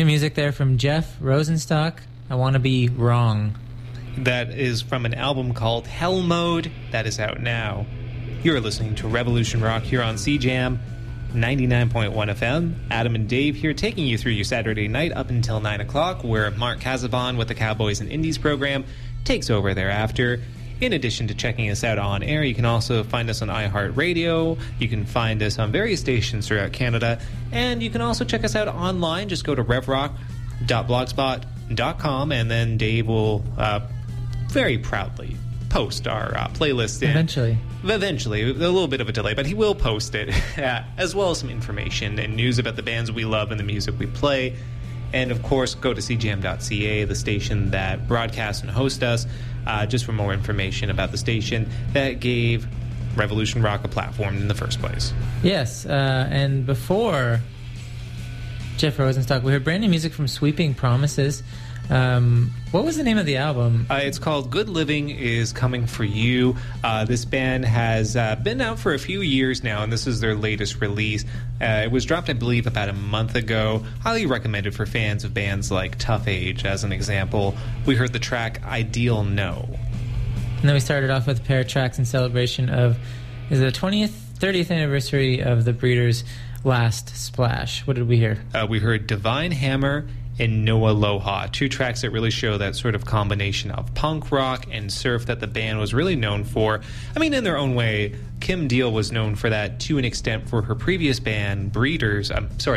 New music there from Jeff Rosenstock. I Want to Be Wrong. That is from an album called Hell Mode that is out now. You're listening to Revolution Rock here on CJAM 99.1 FM. Adam and Dave here taking you through your Saturday night up until 9 o'clock, where Mark Casavon with the Cowboys and Indies program takes over thereafter. In addition to checking us out on air, you can also find us on iHeartRadio. You can find us on various stations throughout Canada. And you can also check us out online. Just go to revrock.blogspot.com, and then Dave will very proudly post our playlist. Eventually, a little bit of a delay, but he will post it, as well as some information and news about the bands we love and the music we play. And, of course, go to cjam.ca, the station that broadcasts and hosts us, just for more information about the station that gave Revolution Rock a platform in the first place. Yes, and before Jeff Rosenstock, we heard brand new music from Sweeping Promises. What was the name of the album? It's called Good Living Is Coming For You. This band has been out for a few years now, and this is their latest release. It was dropped, I believe, about a month ago. Highly recommended for fans of bands like Tough Age, as an example. We heard the track Ideal No. And then we started off with a pair of tracks in celebration of the 30th anniversary of the Breeders' last splash. What did we hear? We heard Divine Hammer and No Aloha, two tracks that really show that sort of combination of punk rock and surf that the band was really known for. I mean, in their own way, Kim Deal was known for that to an extent for her previous band Pixies,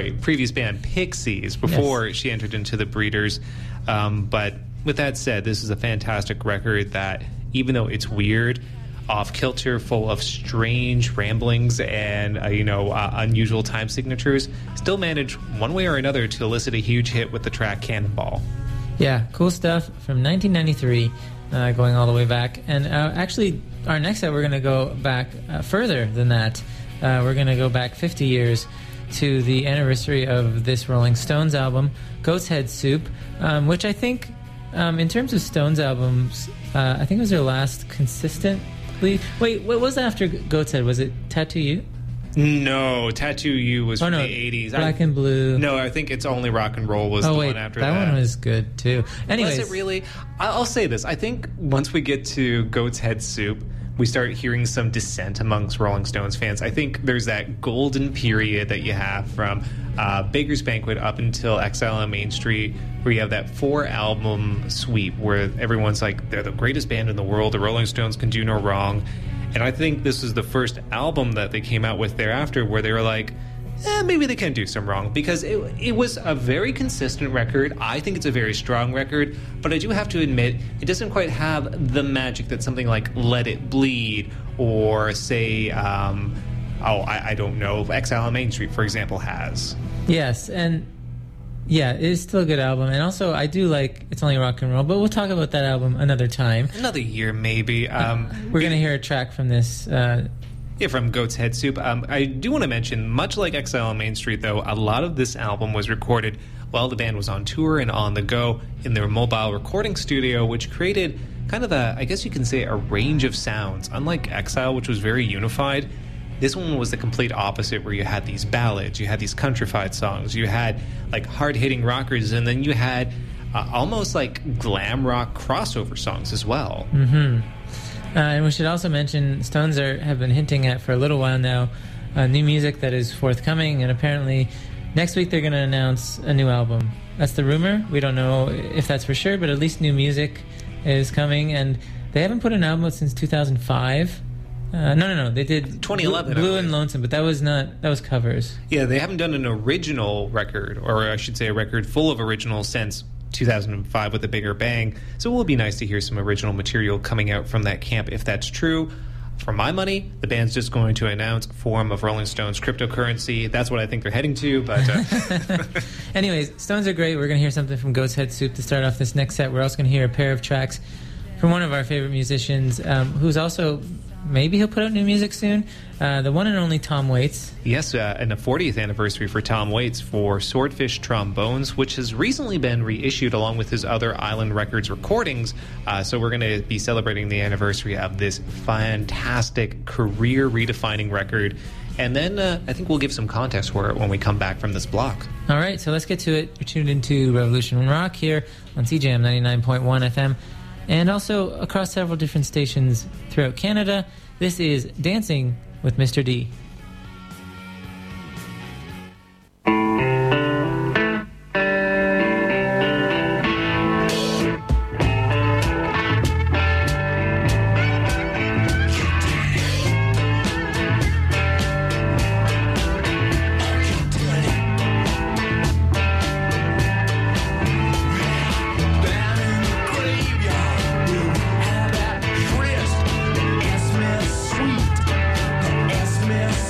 before she entered into the Breeders. But with that said, this is a fantastic record that, even though it's weird, off-kilter, full of strange ramblings and, unusual time signatures, still managed one way or another to elicit a huge hit with the track Cannonball. Yeah, cool stuff from 1993, going all the way back. And actually, our next set, we're going to go back further than that. We're going to go back 50 years to the anniversary of this Rolling Stones album, Goat's Head Soup, which I think, in terms of Stones albums, I think it was their last consistent. Wait, what was after Goat's Head? Was it Tattoo You? No, Tattoo You was from the 80s. Black and Blue. No, I think It's Only Rock and Roll was the one after that. That one was good, too. Anyways. Was it really? I'll say this. I think once we get to Goat's Head Soup, we start hearing some dissent amongst Rolling Stones fans. I think there's that golden period that you have from Baker's Banquet up until Exile on Main Street, where you have that 4-album sweep where everyone's like, they're the greatest band in the world, the Rolling Stones can do no wrong. And I think this is the first album that they came out with thereafter where they were like, maybe they can do some wrong, because it was a very consistent record. I think it's a very strong record, but I do have to admit it doesn't quite have the magic that something like Let It Bleed or, say, I don't know, Exile on Main Street, for example, has. Yes, and yeah, it is still a good album. And also, I do like It's Only Rock and Roll, but we'll talk about that album another time. Another year, maybe. We're going to hear a track from this. From Goat's Head Soup. I do want to mention, much like Exile on Main Street, though, a lot of this album was recorded while the band was on tour and on the go in their mobile recording studio, which created kind of I guess you can say, a range of sounds. Unlike Exile, which was very unified, this one was the complete opposite, where you had these ballads, you had these countrified songs, you had like hard-hitting rockers, and then you had almost like glam rock crossover songs as well. Mm-hmm. And we should also mention Stones have been hinting at for a little while now new music that is forthcoming, and apparently next week they're going to announce a new album. That's the rumor. We don't know if that's for sure, but at least new music is coming, and they haven't put an album out since 2005. No. They did 2011. Blue and Lonesome, but that was covers. Yeah, they haven't done an original record, or I should say a record full of originals, since 2005 with A Bigger Bang. So it will be nice to hear some original material coming out from that camp if that's true. For my money, the band's just going to announce a form of Rolling Stones cryptocurrency. That's what I think they're heading to. But anyways, Stones are great. We're going to hear something from Goat's Head Soup to start off this next set. We're also going to hear a pair of tracks from one of our favorite musicians, who's also, maybe he'll put out new music soon, the one and only Tom Waits. Yes, and the 40th anniversary for Tom Waits for Swordfish Trombones, which has recently been reissued along with his other Island Records recordings. So we're going to be celebrating the anniversary of this fantastic, career-redefining record. And then I think we'll give some context for it when we come back from this block. All right, so let's get to it. You're tuned into Revolution Rock here on CJM 99.1 FM and also across several different stations throughout Canada. This is Dancing with Mr. D. Sweet,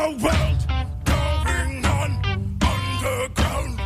the world going on underground.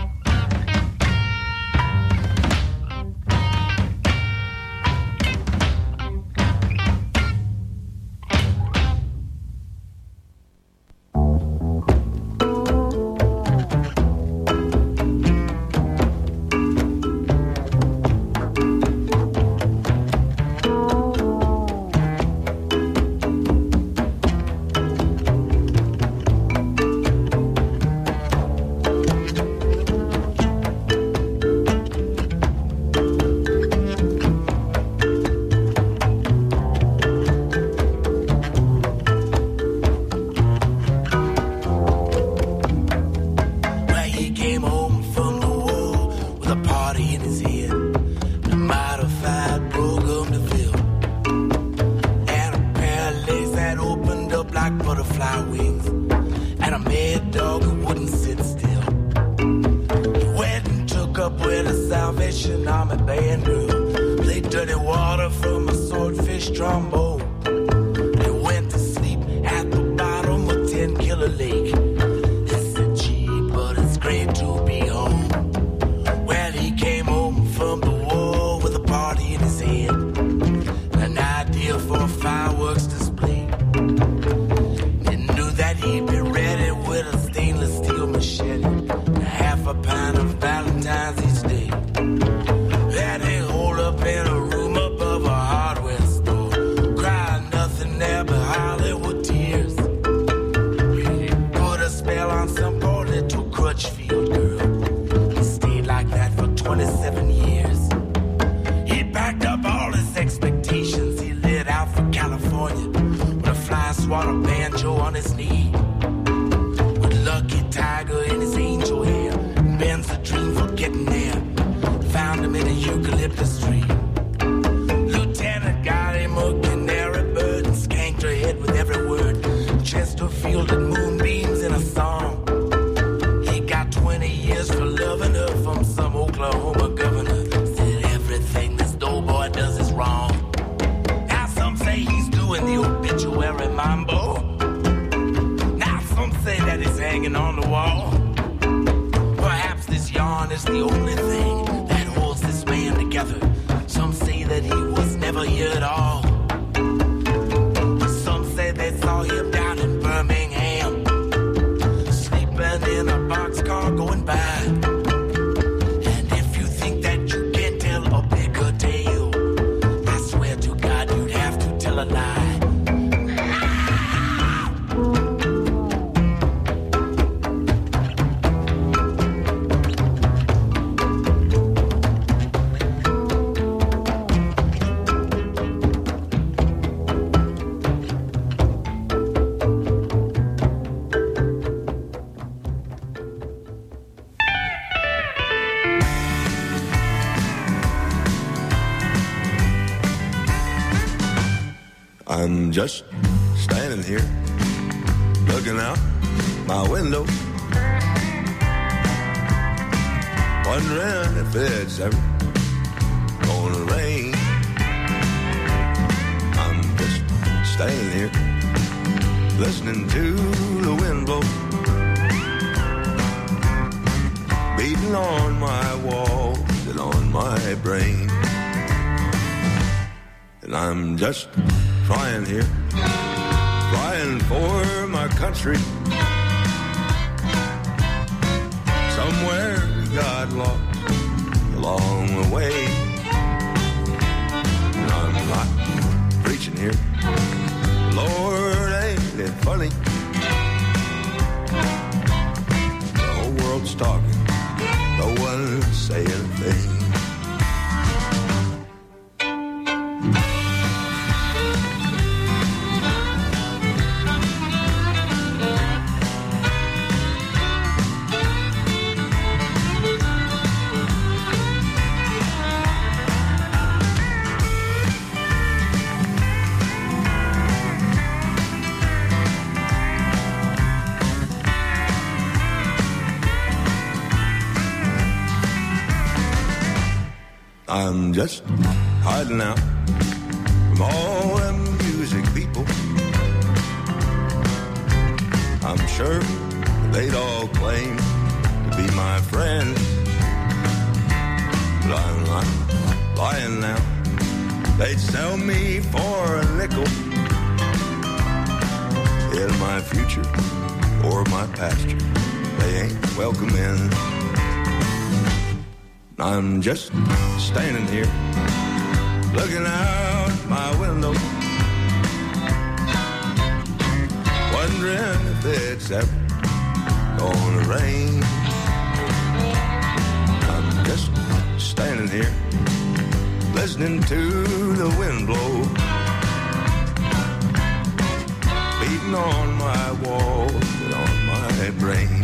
I'm just standing here, looking out my window, wondering if it's ever gonna rain. I'm just standing here, listening to the wind blow, beating on my walls and on my brain. And I'm just flying here, flying for my country. Somewhere we got lost along the way. And I'm not preaching here, Lord, ain't it funny? The whole world's talking, no one's saying a thing. I'm just hiding out from all them music people. I'm sure they'd all claim to be my friend. But I'm not lying now. They'd sell me for a nickel. In my future or my pasture, they ain't welcome in. I'm just standing here, looking out my window, wondering if it's ever gonna rain. I'm just standing here, listening to the wind blow, beating on my walls and on my brain.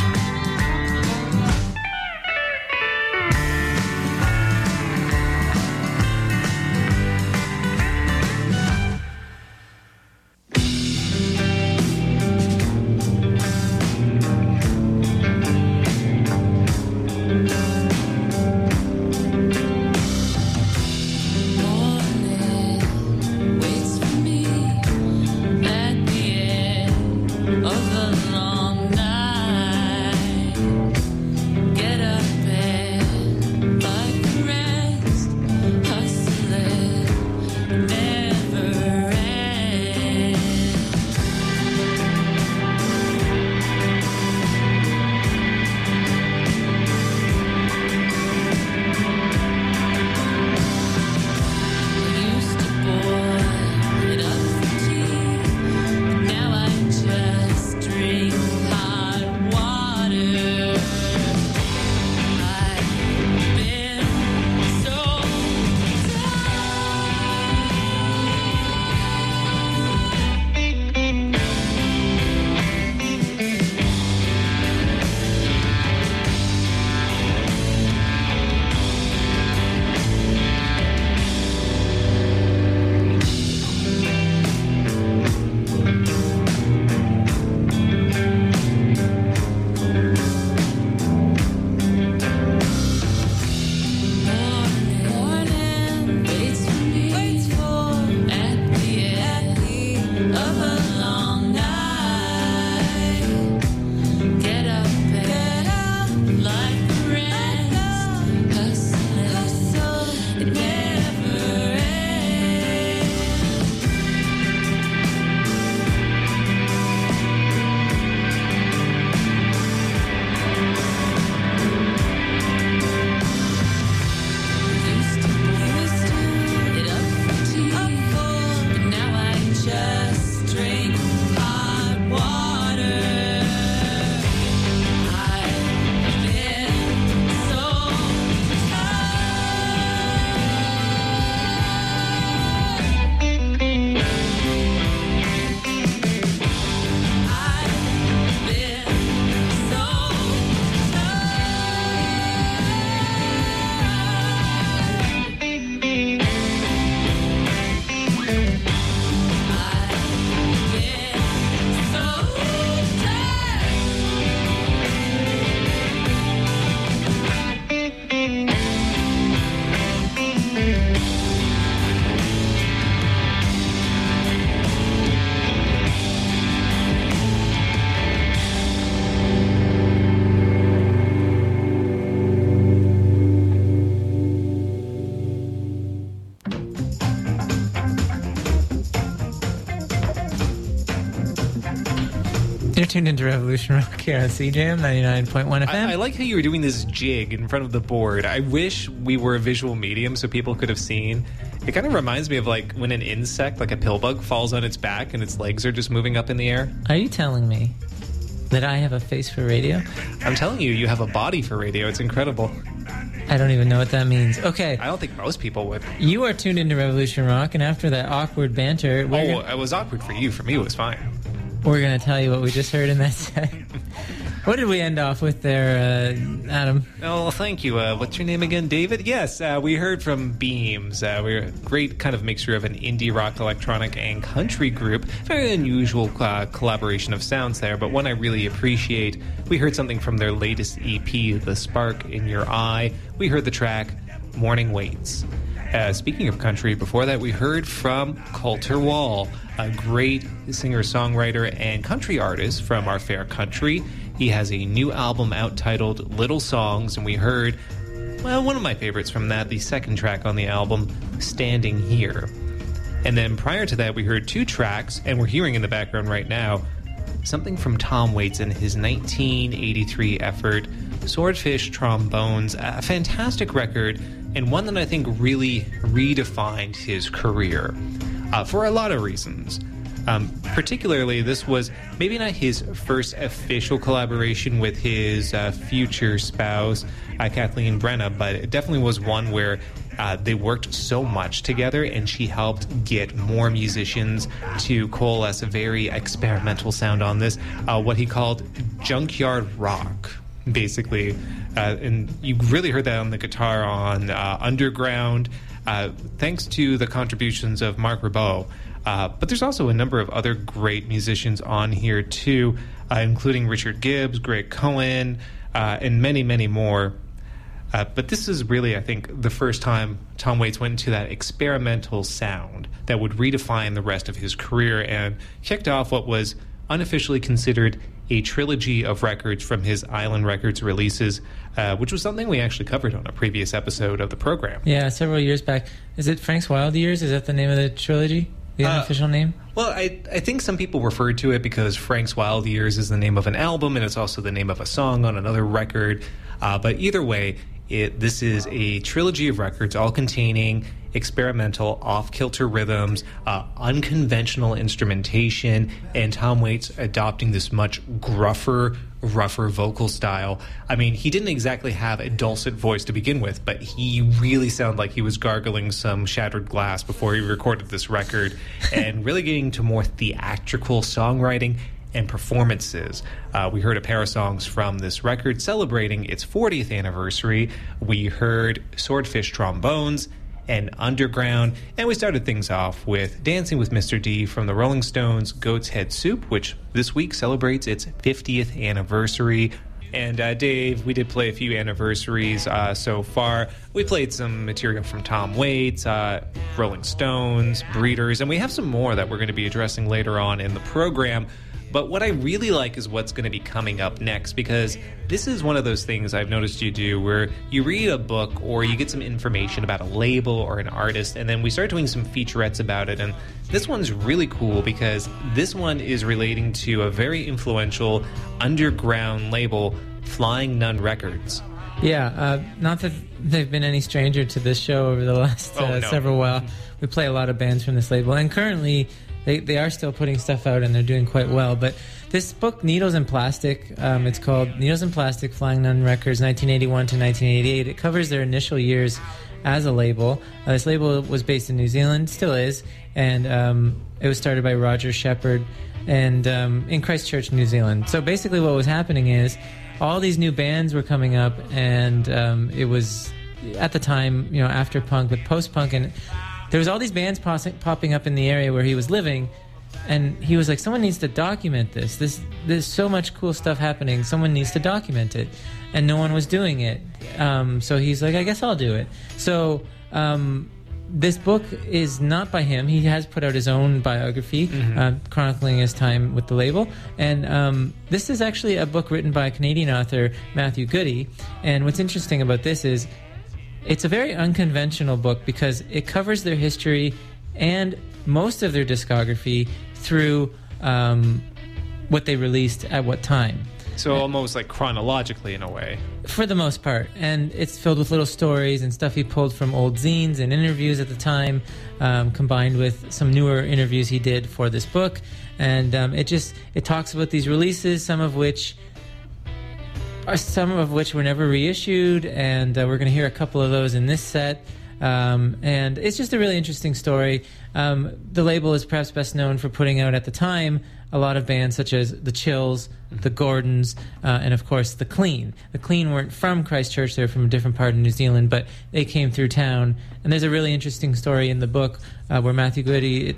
You're tuned into Revolution Rock here on CJM 99.1 FM. I like how you were doing this jig in front of the board. I wish we were a visual medium so people could have seen. It kind of reminds me of like when an insect, like a pill bug, falls on its back and its legs are just moving up in the air. Are you telling me that I have a face for radio? I'm telling you, you have a body for radio. It's incredible. I don't even know what that means. Okay. I don't think most people would. You are tuned into Revolution Rock, and after that awkward banter... It was awkward for you. For me, it was fine. We're going to tell you what we just heard in that set. What did we end off with there, Adam? Oh, thank you. What's your name again, David? Yes, we heard from Beams. We're a great kind of mixture of an indie rock, electronic, and country group. Very unusual collaboration of sounds there, but one I really appreciate. We heard something from their latest EP, The Spark in Your Eye. We heard the track Morning Waits. Speaking of country, before that we heard from Colter Wall, a great singer-songwriter and country artist from our fair country. He has a new album out titled Little Songs, and we heard, well, one of my favorites from that, the second track on the album, Standing Here. And then prior to that, we heard two tracks, and we're hearing in the background right now, something from Tom Waits and his 1983 effort, Swordfish Trombones, a fantastic record, and one that I think really redefined his career for a lot of reasons. Particularly, this was maybe not his first official collaboration with his future spouse, Kathleen Brenna, but it definitely was one where they worked so much together, and she helped get more musicians to coalesce a very experimental sound on this, what he called junkyard rock, basically. And you really heard that on the guitar on Underground, thanks to the contributions of Marc Ribot. But there's also a number of other great musicians on here, too, including Richard Gibbs, Greg Cohen, and many, many more. But this is really, I think, the first time Tom Waits went into that experimental sound that would redefine the rest of his career and kicked off what was unofficially considered a trilogy of records from his Island Records releases, which was something we actually covered on a previous episode of the program. Yeah, several years back. Is it Frank's Wild Years? Is that the name of the trilogy? The unofficial name? Well, I think some people refer to it because Frank's Wild Years is the name of an album, and it's also the name of a song on another record. But either way, this is a trilogy of records all containing experimental, off-kilter rhythms, unconventional instrumentation, and Tom Waits adopting this much gruffer, rougher vocal style. I mean, he didn't exactly have a dulcet voice to begin with, but he really sounded like he was gargling some shattered glass before he recorded this record, and really getting to more theatrical songwriting and performances. We heard a pair of songs from this record celebrating its 40th anniversary. We heard Swordfish Trombones and Underground, and we started things off with Dancing with Mr. D from the Rolling Stones' Goat's Head Soup, which this week celebrates its 50th anniversary. And Dave, we did play a few anniversaries so far. We played some material from Tom Waits, Rolling Stones, Breeders, and we have some more that we're going to be addressing later on in the program. But what I really like is what's going to be coming up next, because this is one of those things I've noticed you do where you read a book or you get some information about a label or an artist, and then we start doing some featurettes about it. And this one's really cool because this one is relating to a very influential underground label, Flying Nun Records. Yeah, not that they've been any stranger to this show over the last several while. We play a lot of bands from this label, and currently They are still putting stuff out, and they're doing quite well. But this book, Needles and Plastic, it's called Needles and Plastic, Flying Nun Records, 1981 to 1988. It covers their initial years as a label. This label was based in New Zealand, still is, and it was started by Roger Shepard and in Christchurch, New Zealand. So basically what was happening is all these new bands were coming up, and it was, at the time, after punk, but post-punk, and there was all these bands popping up in the area where he was living, and he was like, someone needs to document this. There's so much cool stuff happening. Someone needs to document it. And no one was doing it. So he's like, I guess I'll do it. So this book is not by him. He has put out his own biography, chronicling his time with the label. And this is actually a book written by Canadian author Matthew Goody. And what's interesting about this is it's a very unconventional book because it covers their history and most of their discography through what they released at what time. So almost like chronologically in a way. For the most part. And it's filled with little stories and stuff he pulled from old zines and interviews at the time, combined with some newer interviews he did for this book. And it talks about these releases, some of which were never reissued, and we're going to hear a couple of those in this set. And it's just a really interesting story. The label is perhaps best known for putting out, at the time, a lot of bands such as The Chills, The Gordons, and of course The Clean. The Clean weren't from Christchurch, they were from a different part of New Zealand, but they came through town. And there's a really interesting story in the book where Matthew Goody